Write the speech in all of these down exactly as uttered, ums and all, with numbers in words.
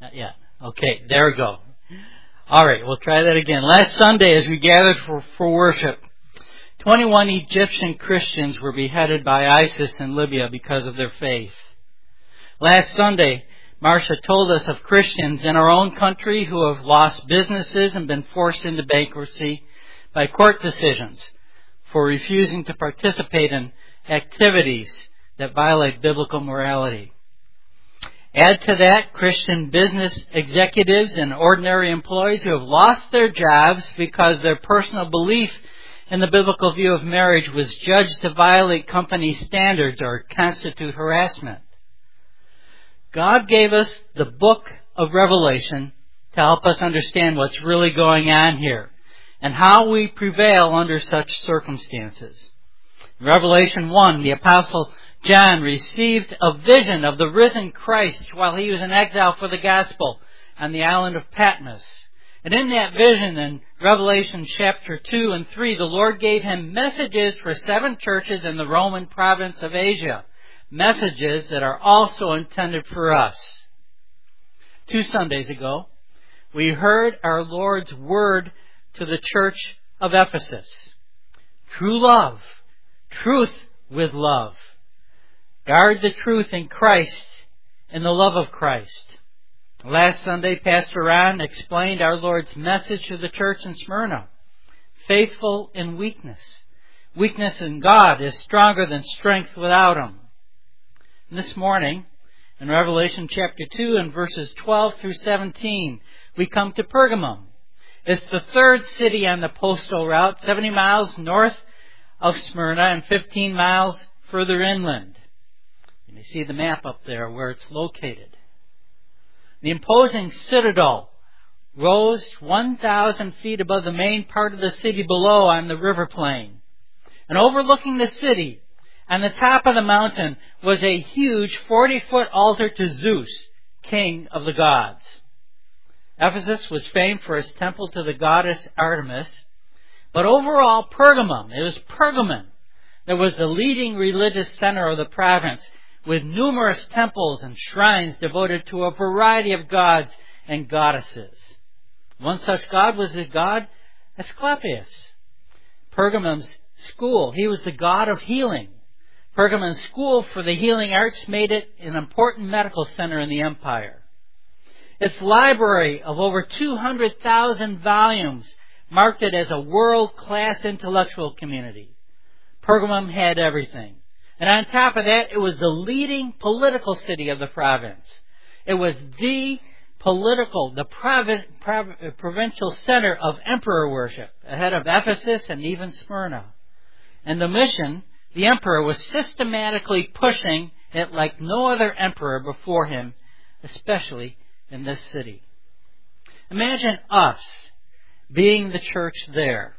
Not yet. Okay, there we go. All right, we'll try that again. Last Sunday, as we gathered for, for worship, twenty-one Egyptian Christians were beheaded by ISIS in Libya because of their faith. Last Sunday, Marcia told us of Christians in our own country who have lost businesses and been forced into bankruptcy by court decisions for refusing to participate in activities that violate biblical morality. Add to that Christian business executives and ordinary employees who have lost their jobs because their personal belief in the biblical view of marriage was judged to violate company standards or constitute harassment. God gave us the book of Revelation to help us understand what's really going on here and how we prevail under such circumstances. In Revelation one, the Apostle John received a vision of the risen Christ while he was in exile for the gospel on the island of Patmos. And in that vision, in Revelation chapter two and three, the Lord gave him messages for seven churches in the Roman province of Asia. Messages that are also intended for us. Two Sundays ago, we heard our Lord's word to the church of Ephesus. True love, truth with love. Guard the truth in Christ and the love of Christ. Last Sunday, Pastor Ron explained our Lord's message to the church in Smyrna. Faithful in weakness. Weakness in God is stronger than strength without Him. And this morning, in Revelation chapter two and verses twelve through seventeen, we come to Pergamum. It's the third city on the postal route, seventy miles north of Smyrna and fifteen miles further inland. You may see the map up there where it's located. The imposing citadel rose one thousand feet above the main part of the city below on the river plain. And overlooking the city, on the top of the mountain, was a huge forty-foot altar to Zeus, king of the gods. Ephesus was famed for its temple to the goddess Artemis. But overall, Pergamum, it was Pergamon that was the leading religious center of the province, with numerous temples and shrines devoted to a variety of gods and goddesses. One such god was the god Asclepius. Pergamon's school, he was the god of healing. Pergamon's school for the healing arts made it an important medical center in the empire. Its library of over two hundred thousand volumes marked it as a world-class intellectual community. Pergamum had everything. And on top of that, it was the leading political city of the province. It was the political, the provi- prov- provincial center of emperor worship, ahead of Ephesus and even Smyrna. And the mission, the emperor was systematically pushing it like no other emperor before him, especially in this city. Imagine us being the church there.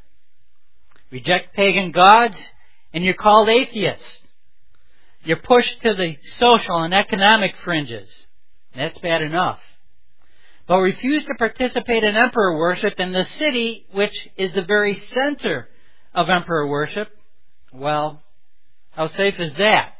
Reject pagan gods, and you're called atheists. You're pushed to the social and economic fringes. That's bad enough. But refuse to participate in emperor worship in the city, which is the very center of emperor worship. Well, how safe is that?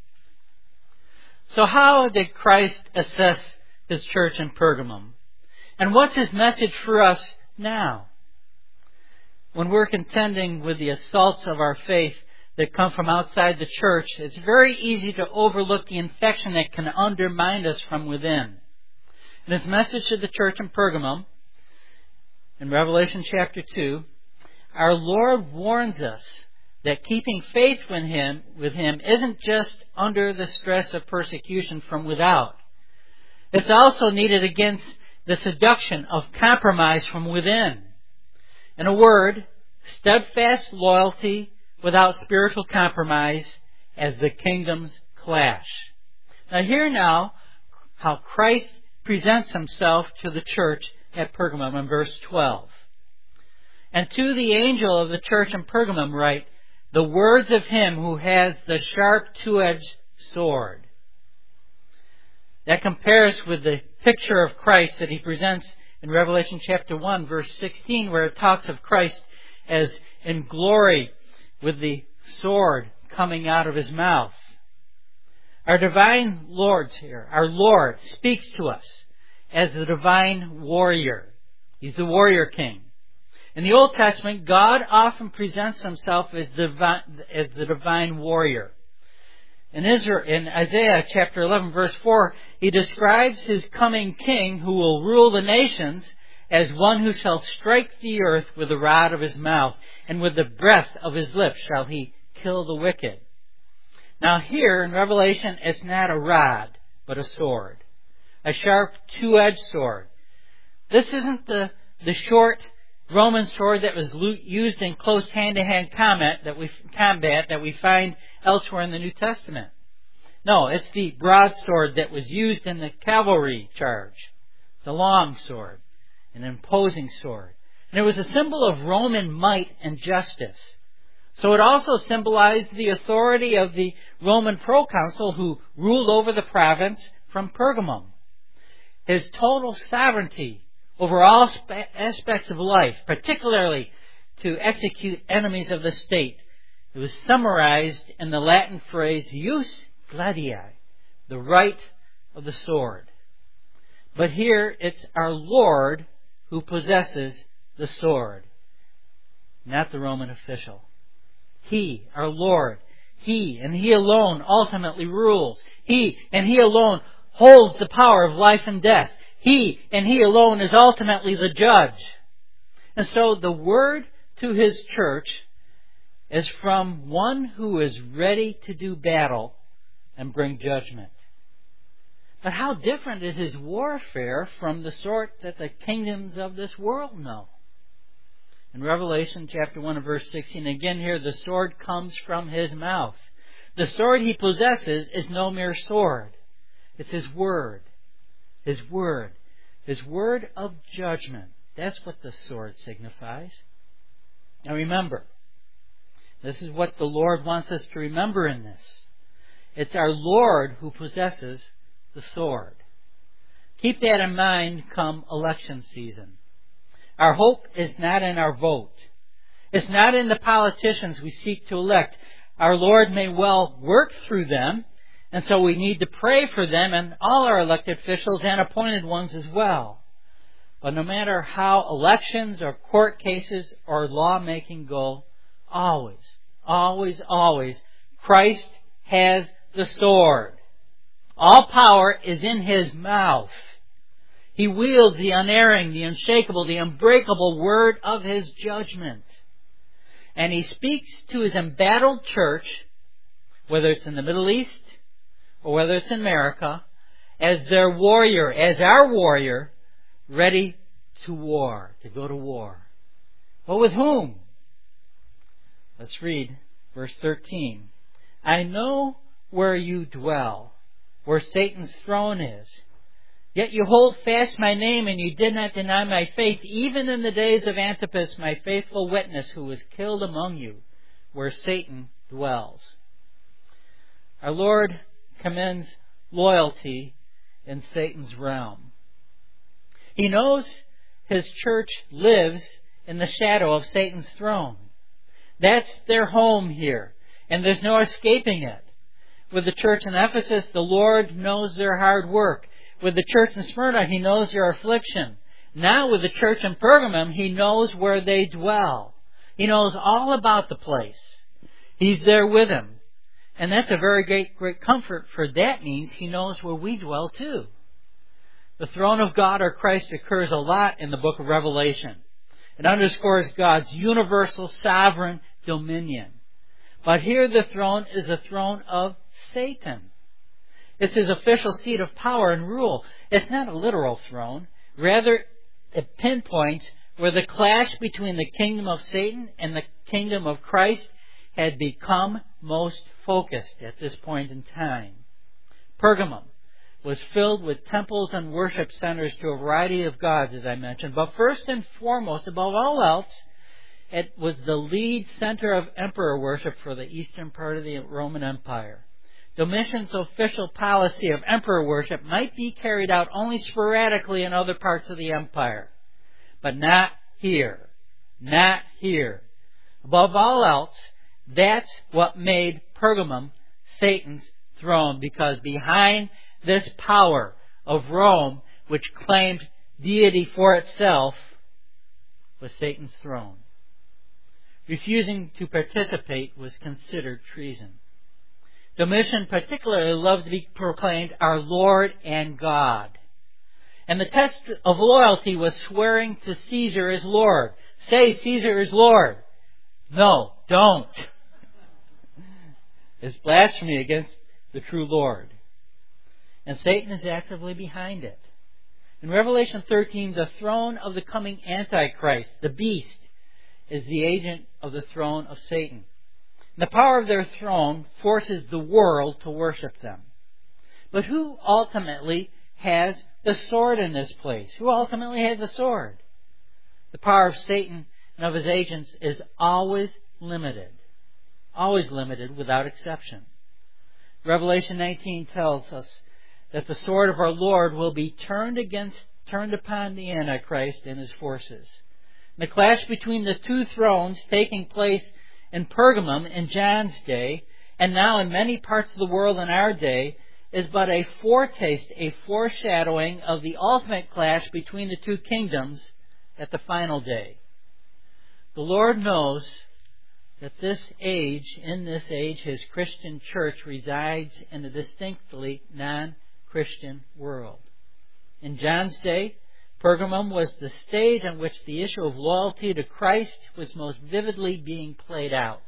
So how did Christ assess His church in Pergamum? And what's His message for us now? When we're contending with the assaults of our faith that come from outside the church, it's very easy to overlook the infection that can undermine us from within. In His message to the church in Pergamum, in Revelation chapter two, our Lord warns us that keeping faith with Him, with Him isn't just under the stress of persecution from without. It's also needed against the seduction of compromise from within. In a word, steadfast loyalty without spiritual compromise as the kingdoms clash. Now hear now how Christ presents Himself to the church at Pergamum in verse twelve. And to the angel of the church in Pergamum write, the words of Him who has the sharp two-edged sword. That compares with the picture of Christ that He presents in Revelation chapter one, verse sixteen, where it talks of Christ as in glory with the sword coming out of His mouth. Our divine Lord here, our Lord, speaks to us as the divine warrior. He's the warrior king. In the Old Testament, God often presents himself as, divine, as the divine warrior. In, Israel, in Isaiah chapter eleven, verse four, he describes his coming king who will rule the nations as one who shall strike the earth with the rod of his mouth, and with the breath of his lips shall he kill the wicked. Now here in Revelation, it's not a rod, but a sword. A sharp, two-edged sword. This isn't the, the short Roman sword that was used in close hand-to-hand combat that we combat that we find elsewhere in the New Testament. No, it's the broadsword that was used in the cavalry charge. It's a long sword, an imposing sword. And it was a symbol of Roman might and justice. So it also symbolized the authority of the Roman proconsul who ruled over the province from Pergamum. His total sovereignty over all aspects of life, particularly to execute enemies of the state. It was summarized in the Latin phrase, jus gladii, the right of the sword. But here it's our Lord who possesses the sword, not the Roman official. He, our Lord, He and He alone ultimately rules. He and He alone holds the power of life and death. He and He alone is ultimately the judge. And so the word to His church is from one who is ready to do battle and bring judgment. But how different is His warfare from the sort that the kingdoms of this world know? In Revelation chapter one and verse sixteen, again here, the sword comes from His mouth. The sword He possesses is no mere sword. It's His word. His word. His word of judgment. That's what the sword signifies. Now remember, this is what the Lord wants us to remember in this. It's our Lord who possesses the sword. Keep that in mind come election season. Our hope is not in our vote. It's not in the politicians we seek to elect. Our Lord may well work through them, and so we need to pray for them and all our elected officials and appointed ones as well. But no matter how elections or court cases or lawmaking go, always, always, always, Christ has the sword. All power is in His mouth. He wields the unerring, the unshakable, the unbreakable word of His judgment. And He speaks to His embattled church, whether it's in the Middle East or whether it's in America, as their warrior, as our warrior, ready to war, to go to war. But with whom? Let's read verse thirteen. I know where you dwell, where Satan's throne is. Yet you hold fast my name, and you did not deny my faith, even in the days of Antipas, my faithful witness, who was killed among you, where Satan dwells. Our Lord commends loyalty in Satan's realm. He knows His church lives in the shadow of Satan's throne. That's their home here, and there's no escaping it. With the church in Ephesus, the Lord knows their hard work. With the church in Smyrna, He knows their affliction. Now with the church in Pergamum, He knows where they dwell. He knows all about the place. He's there with them. And that's a very great, great comfort, for that means He knows where we dwell too. The throne of God or Christ occurs a lot in the book of Revelation. It underscores God's universal sovereign dominion. But here the throne is the throne of Satan. It's his official seat of power and rule. It's not a literal throne. Rather, it pinpoints where the clash between the kingdom of Satan and the kingdom of Christ had become most focused at this point in time. Pergamum was filled with temples and worship centers to a variety of gods, as I mentioned. But first and foremost, above all else, it was the lead center of emperor worship for the eastern part of the Roman Empire. Domitian's official policy of emperor worship might be carried out only sporadically in other parts of the empire. But not here. Not here. Above all else, that's what made Pergamum Satan's throne, because behind this power of Rome which claimed deity for itself, was Satan's throne. Refusing to participate was considered treason. Domitian particularly loved to be proclaimed our Lord and God. And the test of loyalty was swearing to Caesar as Lord. Say Caesar is Lord. No, don't. It's blasphemy against the true Lord. And Satan is actively behind it. In Revelation thirteen, the throne of the coming Antichrist, the beast, is the agent of the throne of Satan. And the power of their throne forces the world to worship them. But who ultimately has the sword in this place? Who ultimately has the sword? The power of Satan and of his agents is always limited. Always limited without exception. Revelation nineteen tells us that the sword of our Lord will be turned against, turned upon the Antichrist and his forces. The clash between the two thrones taking place in Pergamum in John's day, and now in many parts of the world in our day, is but a foretaste, a foreshadowing of the ultimate clash between the two kingdoms at the final day. The Lord knows that this age, in this age, His Christian church resides in a distinctly non-Christian world. In John's day, Pergamum was the stage on which the issue of loyalty to Christ was most vividly being played out.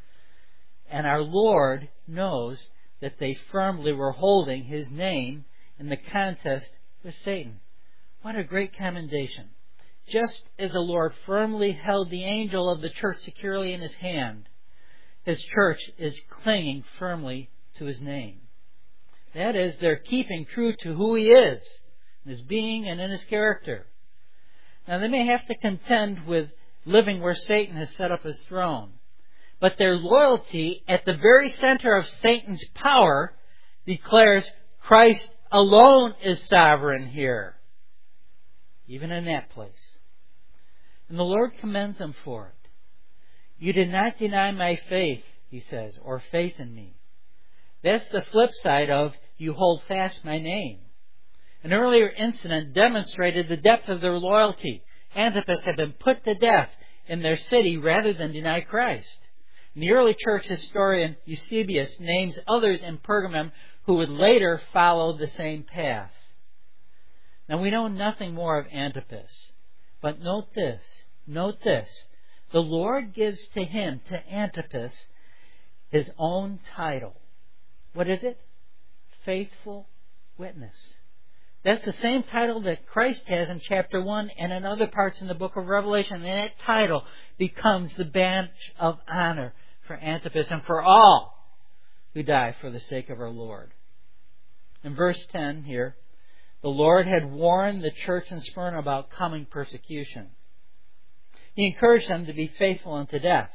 And our Lord knows that they firmly were holding His name in the contest with Satan. What a great commendation. Just as the Lord firmly held the angel of the church securely in His hand, His church is clinging firmly to His name. That is, they're keeping true to who He is, in His being and in His character. Now, they may have to contend with living where Satan has set up his throne, but their loyalty at the very center of Satan's power declares Christ alone is sovereign here, even in that place. And the Lord commends them for it. You did not deny my faith, He says, or faith in me. That's the flip side of you hold fast my name. An earlier incident demonstrated the depth of their loyalty. Antipas had been put to death in their city rather than deny Christ. And the early church historian Eusebius names others in Pergamum who would later follow the same path. Now, we know nothing more of Antipas. But note this, note this. The Lord gives to him, to Antipas, his own title. What is it? Faithful witness. That's the same title that Christ has in chapter one and in other parts in the book of Revelation. And that title becomes the badge of honor for Antipas and for all who die for the sake of our Lord. In verse ten here, the Lord had warned the church in Smyrna about coming persecution. He encouraged them to be faithful unto death.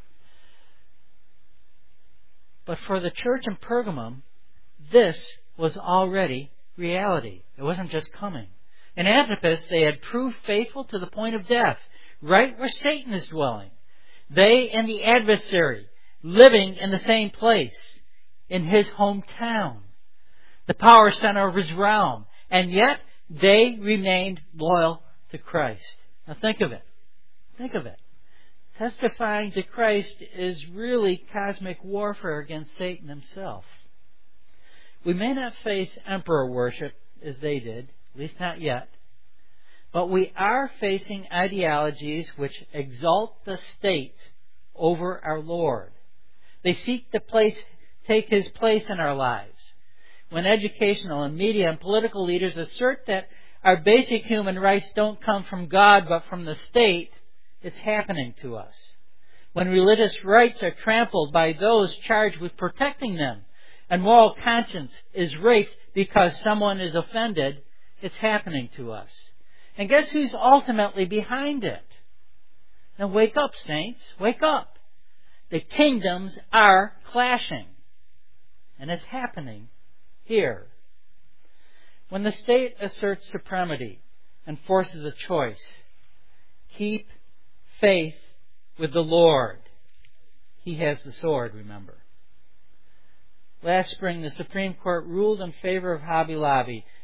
But for the church in Pergamum, this was already reality. It wasn't just coming. In Antipas, they had proved faithful to the point of death, right where Satan is dwelling. They and the adversary living in the same place, in his hometown, the power center of his realm. And yet, they remained loyal to Christ. Now think of it. Think of it. Testifying to Christ is really cosmic warfare against Satan himself. We may not face emperor worship as they did, at least not yet, but we are facing ideologies which exalt the state over our Lord. They seek to place, take His place in our lives. When educational and media and political leaders assert that our basic human rights don't come from God but from the state, it's happening to us. When religious rights are trampled by those charged with protecting them, and moral conscience is raped because someone is offended, it's happening to us. And guess who's ultimately behind it? Now wake up, saints. Wake up. The kingdoms are clashing. And it's happening here. When the state asserts supremacy and forces a choice, keep faith with the Lord. He has the sword, remember. Last spring, the Supreme Court ruled in favor of Hobby Lobby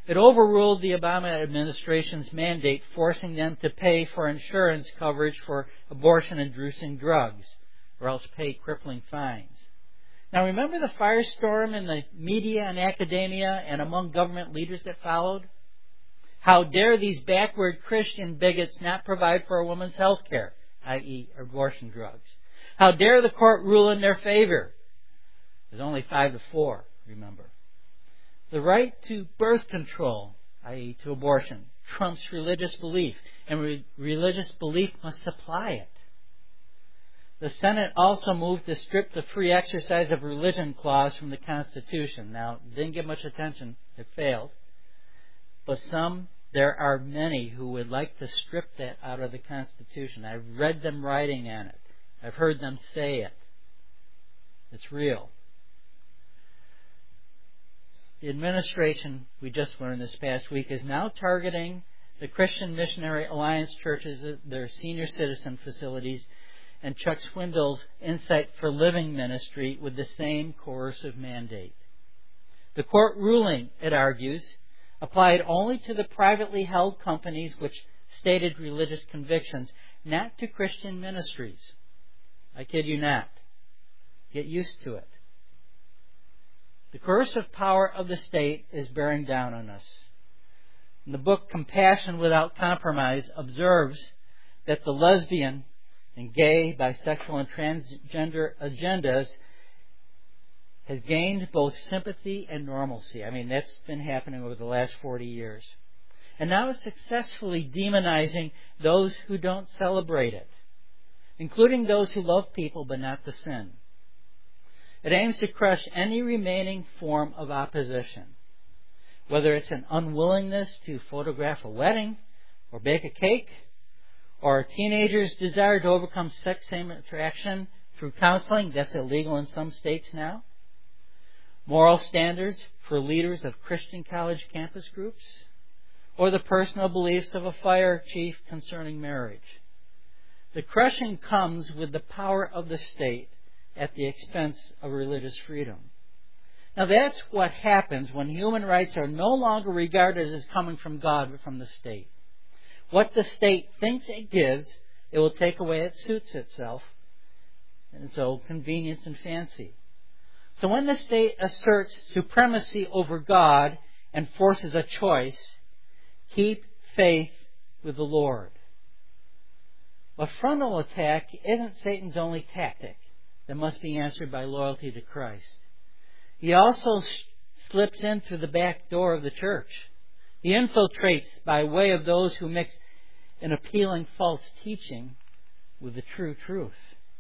It overruled the Obama administration's mandate forcing them to pay for insurance coverage for abortion-inducing drugs, or else pay crippling fines. Now remember the firestorm in the media and academia and among government leaders that followed? How dare these backward Christian bigots not provide for a woman's health care, that is abortion drugs? How dare the court rule in their favor? It was only five to four, remember. The right to birth control, that is to abortion, trumps religious belief, and re- religious belief must supply it. The Senate also moved to strip the free exercise of religion clause from the Constitution. Now, it didn't get much attention. It failed. But some, there are many who would like to strip that out of the Constitution. I've read them writing on it. I've heard them say it. It's real. The administration, we just learned this past week, is now targeting the Christian Missionary Alliance churches, their senior citizen facilities, and Chuck Swindoll's Insight for Living ministry with the same coercive mandate. The court ruling, it argues, applied only to the privately held companies which stated religious convictions, not to Christian ministries. I kid you not. Get used to it. The coercive power of the state is bearing down on us. And the book Compassion Without Compromise observes that the lesbian and gay, bisexual, and transgender agendas has gained both sympathy and normalcy. I mean, that's been happening over the last forty years. And now it's successfully demonizing those who don't celebrate it, including those who love people but not the sin. It aims to crush any remaining form of opposition, whether it's an unwillingness to photograph a wedding or bake a cake, or a teenager's desire to overcome sex-same attraction through counseling. That's illegal in some states now. Moral standards for leaders of Christian college campus groups, or the personal beliefs of a fire chief concerning marriage. The crushing comes with the power of the state at the expense of religious freedom. Now that's what happens when human rights are no longer regarded as coming from God but from the state. What the state thinks it gives, it will take away it suits itself and its own convenience and fancy. So when the state asserts supremacy over God and forces a choice, keep faith with the Lord. A frontal attack isn't Satan's only tactic that must be answered by loyalty to Christ. He also slips in through the back door of the church. He infiltrates by way of those who mix an appealing false teaching with the true truth.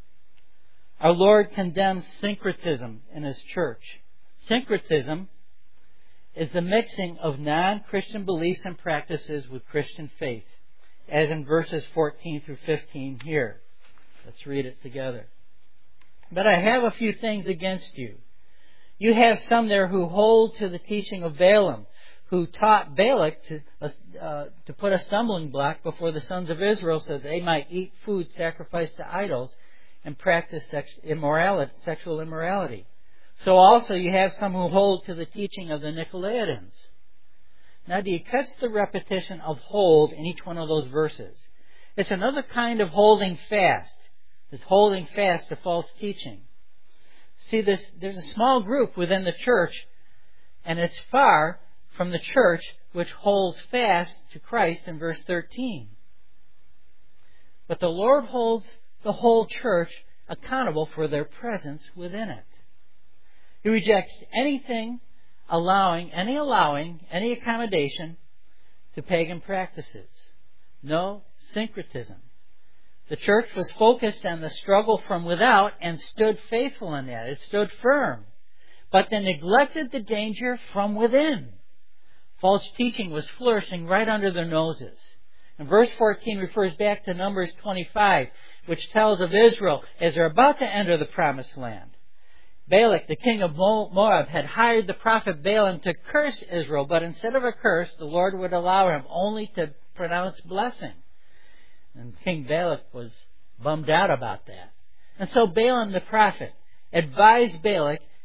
Our Lord condemns syncretism in His church. Syncretism is the mixing of non-Christian beliefs and practices with Christian faith, as in verses fourteen through fifteen here. Let's read it together. But I have a few things against you. You have some there who hold to the teaching of Balaam, who taught Balak to, uh, to put a stumbling block before the sons of Israel so that they might eat food sacrificed to idols and practice sex, immorality, sexual immorality. So also you have some who hold to the teaching of the Nicolaitans. Now, do you catch the repetition of hold in each one of those verses? It's another kind of holding fast. It's holding fast to false teaching. See, this, there's a small group within the church, and it's far from the church which holds fast to Christ in verse thirteen. But the Lord holds the whole church accountable for their presence within it. He rejects anything allowing, any allowing, any accommodation to pagan practices. No syncretism. The church was focused on the struggle from without and stood faithful in that. It stood firm. But they neglected the danger from within. False teaching was flourishing right under their noses. And verse fourteen refers back to Numbers twenty-five, which tells of Israel as they're about to enter the promised land. Balak, the king of Moab, had hired the prophet Balaam to curse Israel, but instead of a curse, the Lord would allow him only to pronounce blessing. And King Balak was bummed out about that. And so Balaam the prophet advised Balak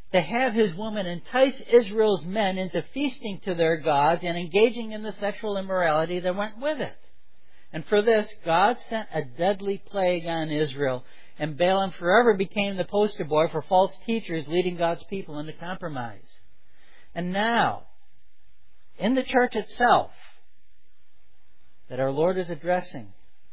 to have his woman entice Israel's men into feasting to their gods and engaging in the sexual immorality that went with it. And for this, God sent a deadly plague on Israel, and Balaam forever became the poster boy for false teachers leading God's people into compromise. And now, in the church itself, that our Lord is addressing,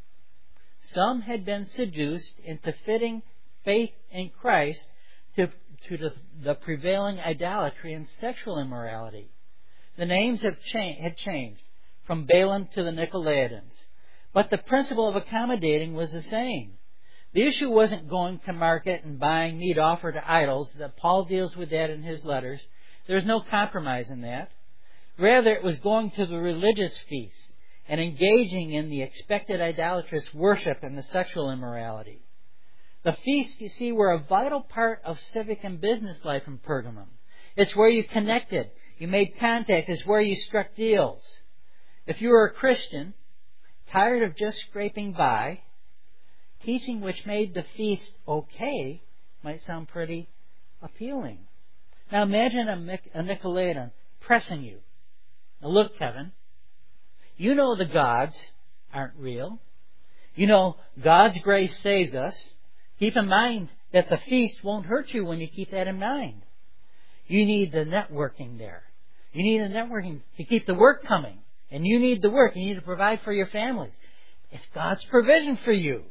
some had been seduced into fitting faith in Christ to, to the, the prevailing idolatry and sexual immorality. The names have cha- had changed from Balaam to the Nicolaitans, but the principle of accommodating was the same. The issue wasn't going to market and buying meat offered to idols. That Paul deals with that in his letters. There's no compromise in that. Rather, it was going to the religious feasts and engaging in the expected idolatrous worship and the sexual immorality. The feasts, you see, were a vital part of civic and business life in Pergamum. It's where you connected. You made contact. It's where you struck deals. If you were a Christian, tired of just scraping by, teaching which made the feast okay might sound pretty appealing. Now imagine a, a Nicolaitan pressing you. Now look, Kevin, you know the gods aren't real. You know God's grace saves us. Keep in mind that the feast won't hurt you when you keep that in mind. You need the networking there. You need the networking to keep the work coming. And you need the work. You need to provide for your families. It's God's provision for you.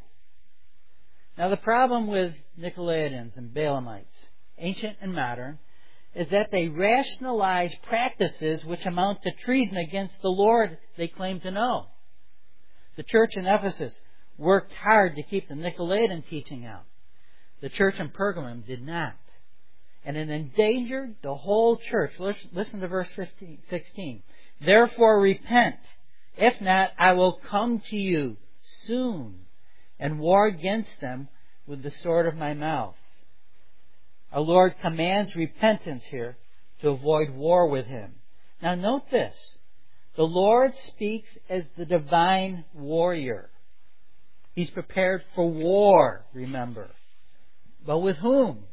Now the problem with Nicolaitans and Balaamites, ancient and modern, is that they rationalize practices which amount to treason against the Lord they claim to know. The church in Ephesus worked hard to keep the Nicolaitan teaching out. The church in Pergamum did not. And it endangered the whole church. Listen to verse fifteen, sixteen. Therefore repent. If not, I will come to you soon and war against them with the sword of my mouth. Our Lord commands repentance here to avoid war with Him. Now note this. The Lord speaks as the divine warrior. He's prepared for war, remember. But with whom?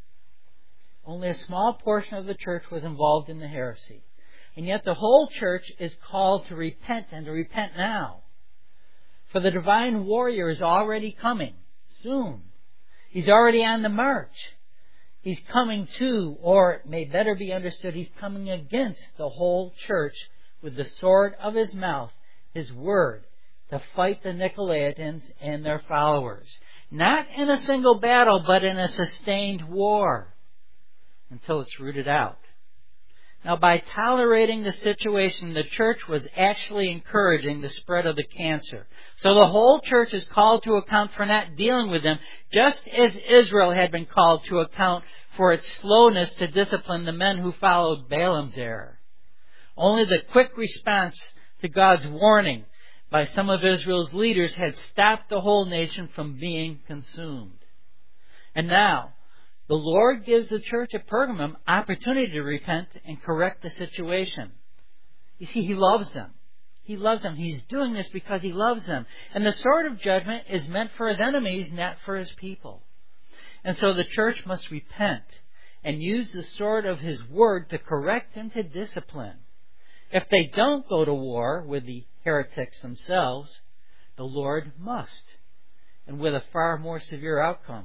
Only a small portion of the church was involved in the heresy. And yet the whole church is called to repent and to repent now. For the divine warrior is already coming soon. He's already on the march. He's coming to, or it may better be understood, He's coming against the whole church with the sword of His mouth, His word, to fight the Nicolaitans and their followers. Not in a single battle, but in a sustained war until it's rooted out. Now, by tolerating the situation, the church was actually encouraging the spread of the cancer. So the whole church is called to account for not dealing with them, just as Israel had been called to account for its slowness to discipline the men who followed Balaam's error. Only the quick response to God's warning by some of Israel's leaders had stopped the whole nation from being consumed. And now, the Lord gives the church at Pergamum opportunity to repent and correct the situation. You see, He loves them. He loves them. He's doing this because He loves them. And the sword of judgment is meant for His enemies, not for His people. And so the church must repent and use the sword of His word to correct and to discipline. If they don't go to war with the heretics themselves, the Lord must, and with a far more severe outcome.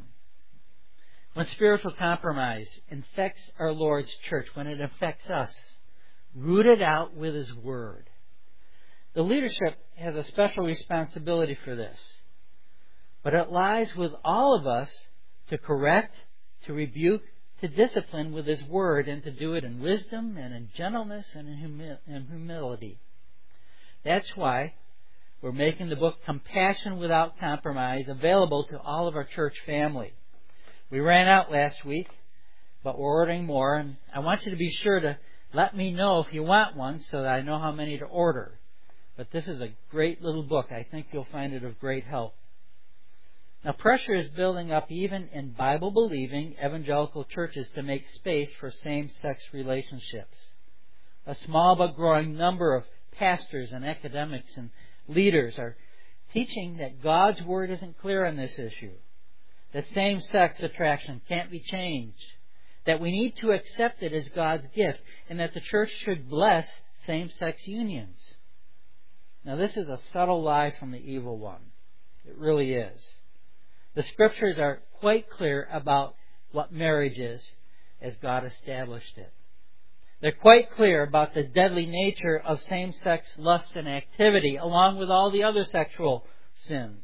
When spiritual compromise infects our Lord's church, when it affects us, root it out with His word. The leadership has a special responsibility for this, but it lies with all of us to correct, to rebuke, to discipline with His word, and to do it in wisdom and in gentleness and in, humi- in humility. That's why we're making the book Compassion Without Compromise available to all of our church family. We ran out last week, but we're ordering more, and I want you to be sure to let me know if you want one so that I know how many to order. But this is a great little book. I think you'll find it of great help. Now, pressure is building up even in Bible-believing evangelical churches to make space for same-sex relationships. A small but growing number of pastors and academics and leaders are teaching that God's Word isn't clear on this issue, that same-sex attraction can't be changed, that we need to accept it as God's gift, and that the church should bless same-sex unions. Now, this is a subtle lie from the evil one. It really is. The Scriptures are quite clear about what marriage is as God established it. They're quite clear about the deadly nature of same-sex lust and activity, along with all the other sexual sins.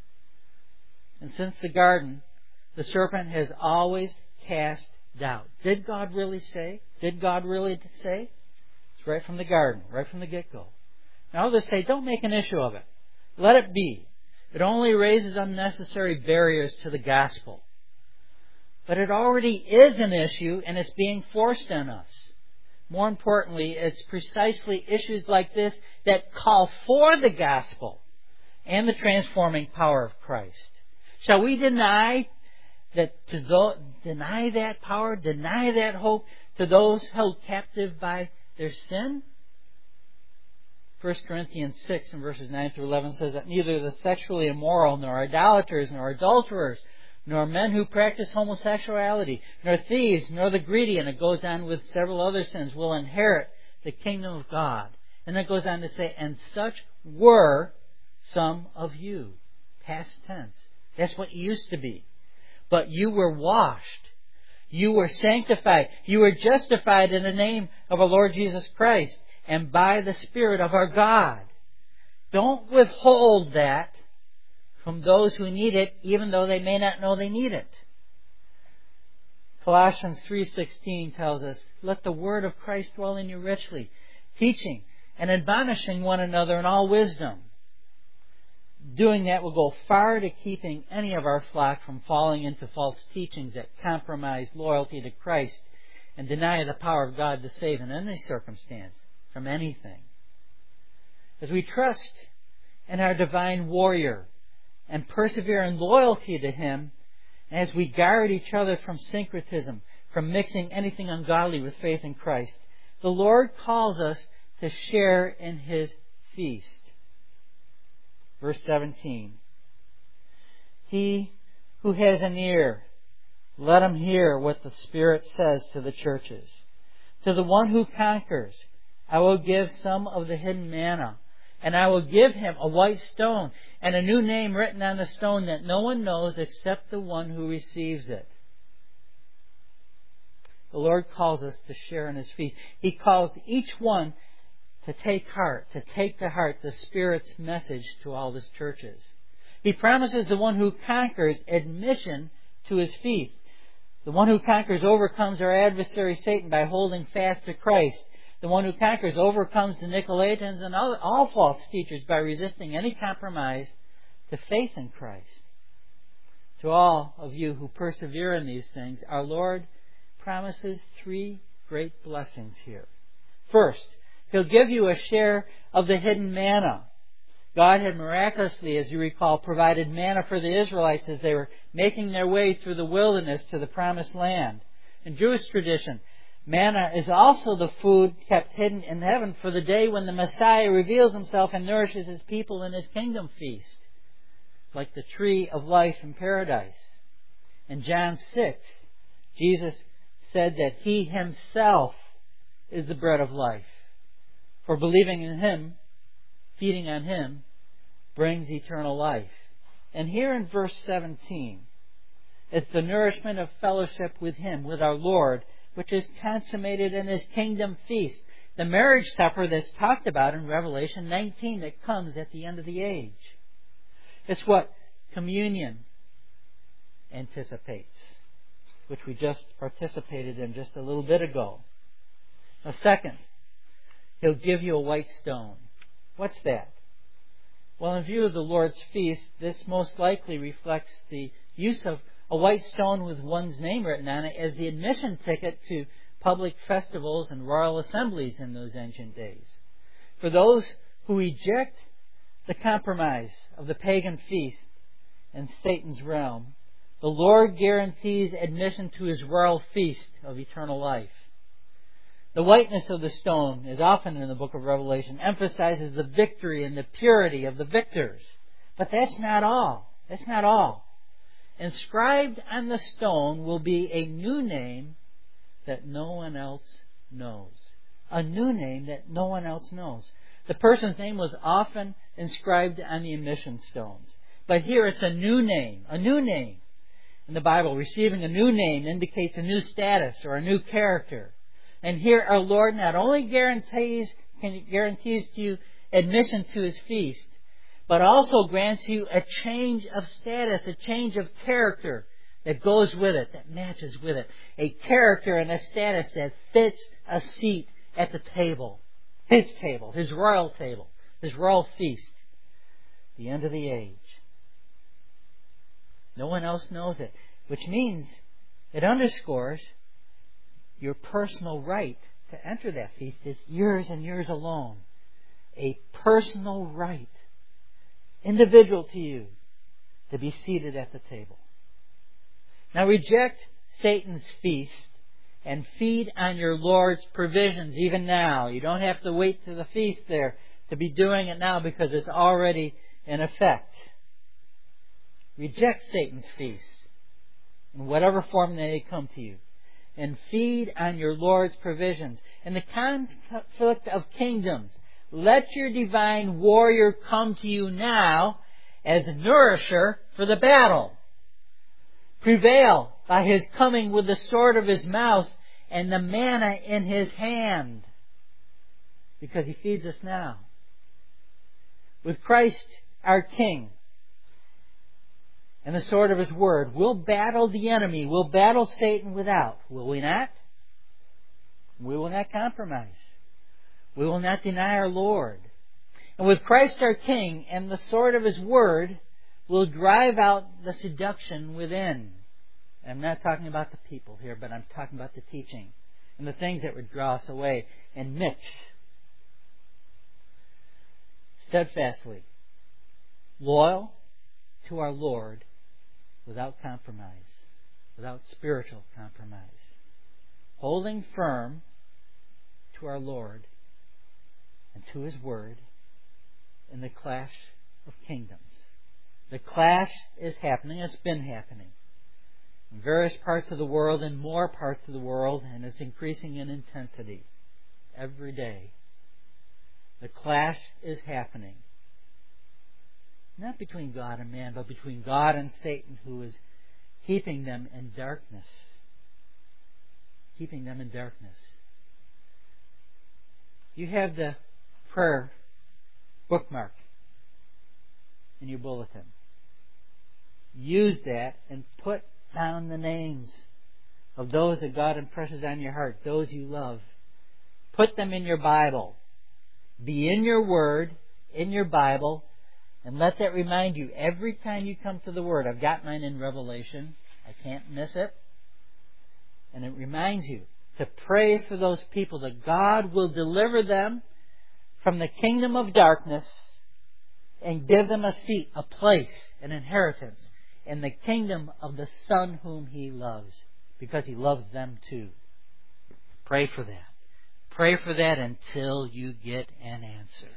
And since the garden, the serpent has always cast doubt. Did God really say? Did God really say? It's right from the garden, right from the get-go. Now others say, don't make an issue of it. Let it be. It only raises unnecessary barriers to the gospel. But it already is an issue, and it's being forced on us. More importantly, it's precisely issues like this that call for the gospel and the transforming power of Christ. Shall we deny that to those, deny that power, deny that hope to those held captive by their sin? First Corinthians six and verses nine through eleven says that neither the sexually immoral, nor idolaters, nor adulterers, nor men who practice homosexuality, nor thieves, nor the greedy, and it goes on with several other sins, will inherit the kingdom of God. And it goes on to say, and such were some of you. Past tense. That's what you used to be. But you were washed. You were sanctified. You were justified in the name of our Lord Jesus Christ and by the Spirit of our God. Don't withhold that from those who need it, even though they may not know they need it. Colossians three sixteen tells us, let the word of Christ dwell in you richly, teaching and admonishing one another in all wisdom. Doing that will go far to keeping any of our flock from falling into false teachings that compromise loyalty to Christ and deny the power of God to save in any circumstance, from anything. As we trust in our divine warrior and persevere in loyalty to Him, as we guard each other from syncretism, from mixing anything ungodly with faith in Christ, the Lord calls us to share in His feast. Verse seventeen. He who has an ear, let him hear what the Spirit says to the churches. To the one who conquers, I will give some of the hidden manna, and I will give him a white stone and a new name written on the stone that no one knows except the one who receives it. The Lord calls us to share in His feast. He calls each one to take heart, to take to heart the Spirit's message to all His churches. He promises the one who conquers admission to His feast. The one who conquers overcomes our adversary Satan by holding fast to Christ. The one who conquers overcomes the Nicolaitans and all, all false teachers by resisting any compromise to faith in Christ. To all of you who persevere in these things, our Lord promises three great blessings here. First, He'll give you a share of the hidden manna. God had miraculously, as you recall, provided manna for the Israelites as they were making their way through the wilderness to the promised land. In Jewish tradition, manna is also the food kept hidden in heaven for the day when the Messiah reveals Himself and nourishes His people in His kingdom feast, like the tree of life in paradise. In John six, Jesus said that He Himself is the bread of life. For believing in Him, feeding on Him, brings eternal life. And here in verse seventeen, it's the nourishment of fellowship with Him, with our Lord, which is consummated in His kingdom feast. The marriage supper that's talked about in Revelation nineteen that comes at the end of the age. It's what communion anticipates, which we just participated in just a little bit ago. Now, second, He'll give you a white stone. What's that? Well, in view of the Lord's feast, this most likely reflects the use of a white stone with one's name written on it as the admission ticket to public festivals and royal assemblies in those ancient days. For those who reject the compromise of the pagan feast and Satan's realm, the Lord guarantees admission to His royal feast of eternal life. The whiteness of the stone, as often in the book of Revelation, emphasizes the victory and the purity of the victors. But that's not all. That's not all. Inscribed on the stone will be a new name that no one else knows. A new name that no one else knows. The person's name was often inscribed on the admission stones. But here it's a new name. A new name. In the Bible, receiving a new name indicates a new status or a new character. And here our Lord not only guarantees, guarantees to you admission to His feast, but also grants you a change of status, a change of character that goes with it, that matches with it. A character and a status that fits a seat at the table. His table, His royal table, His royal feast. The end of the age. No one else knows it, which means it underscores your personal right to enter that feast is yours and yours alone. A personal right, individual to you, to be seated at the table. Now reject Satan's feast and feed on your Lord's provisions even now. You don't have to wait to the feast there to be doing it now because it's already in effect. Reject Satan's feast in whatever form they come to you and feed on your Lord's provisions. In the conflict of kingdoms, let your divine warrior come to you now as a nourisher for the battle. Prevail by His coming with the sword of His mouth and the manna in His hand, because He feeds us now. With Christ our King and the sword of His word, we'll battle the enemy. We'll battle Satan without. Will we not? We will not compromise. We will not deny our Lord. And with Christ our King and the sword of His word, we'll drive out the seduction within. I'm not talking about the people here, but I'm talking about the teaching and the things that would draw us away and mix steadfastly, loyal to our Lord without compromise, without spiritual compromise, holding firm to our Lord and to His word in the clash of kingdoms. The clash is happening. It's been happening in various parts of the world, in more parts of the world, and it's increasing in intensity every day. The clash is happening. Not between God and man, but between God and Satan, who is keeping them in darkness. Keeping them in darkness. You have the prayer bookmark in your bulletin. Use that and put down the names of those that God impresses on your heart, those you love. Put them in your Bible. Be in your Word, in your Bible, and let that remind you every time you come to the Word. I've got mine in Revelation. I can't miss it. And it reminds you to pray for those people that God will deliver them from the kingdom of darkness and give them a seat, a place, an inheritance in the kingdom of the Son whom He loves, because He loves them too. Pray for that. Pray for that until you get an answer.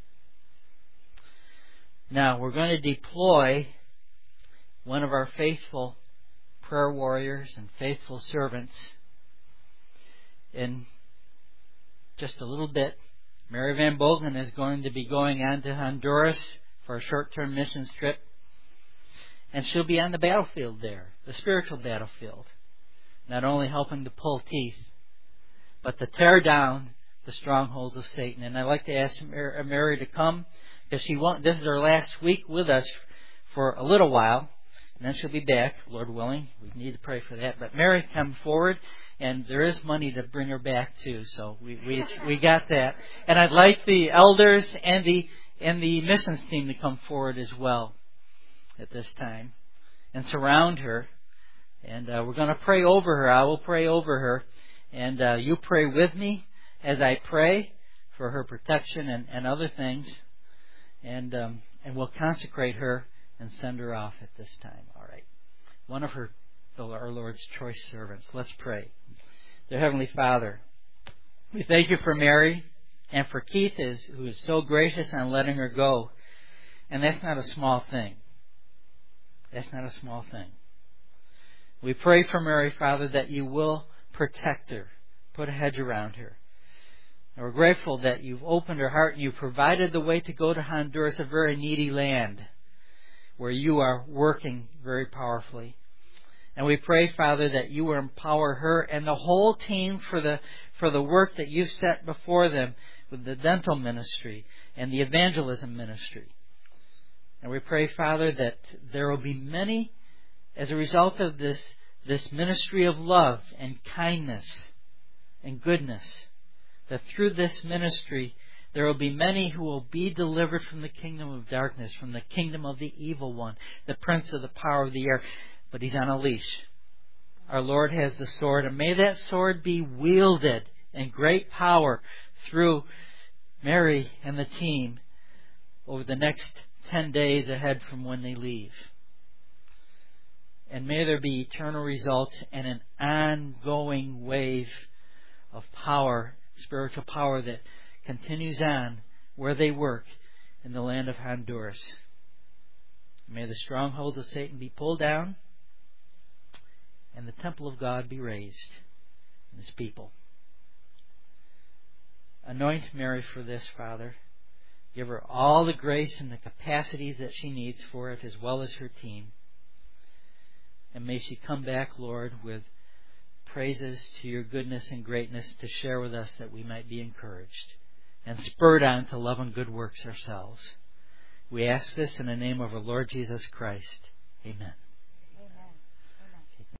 Now, we're going to deploy one of our faithful prayer warriors and faithful servants in just a little bit. Mary Van Bogen is going to be going on to Honduras for a short-term missions trip. And she'll be on the battlefield there, the spiritual battlefield. Not only helping to pull teeth, but to tear down the strongholds of Satan. And I'd like to ask Mary to come, because she won't. This is her last week with us for a little while, and then she'll be back, Lord willing. We need to pray for that. But Mary, come forward, and there is money to bring her back too. So we we we got that. And I'd like the elders and the and the missions team to come forward as well at this time and surround her. And uh, we're going to pray over her. I will pray over her. And uh, you pray with me as I pray for her protection and, and other things. And um, and we'll consecrate her and send her off at this time. All right. One of her, our Lord's choice servants. Let's pray. Dear Heavenly Father, we thank you for Mary and for Keith, is, who is so gracious on letting her go. And that's not a small thing. That's not a small thing. We pray for Mary, Father, that you will protect her. Put a hedge around her. And we're grateful that you've opened her heart and you've provided the way to go to Honduras, a very needy land where you are working very powerfully. And we pray, Father, that you will empower her and the whole team for the for the work that you've set before them with the dental ministry and the evangelism ministry. And we pray, Father, that there will be many, as a result of this, this ministry of love and kindness and goodness, that through this ministry there will be many who will be delivered from the kingdom of darkness, from the kingdom of the evil one, the prince of the power of the air. But he's on a leash. Our Lord has the sword, and may that sword be wielded in great power through Mary and the team over the next ten days ahead from when they leave. And may there be eternal results and an ongoing wave of power, spiritual power that continues on where they work in the land of Honduras. May the strongholds of Satan be pulled down and the temple of God be raised in His people. Anoint Mary for this, Father. Give her all the grace and the capacities that she needs for it, as well as her team. And may she come back, Lord, with praises to your goodness and greatness to share with us, that we might be encouraged and spurred on to love and good works ourselves. We ask this in the name of our Lord Jesus Christ. Amen.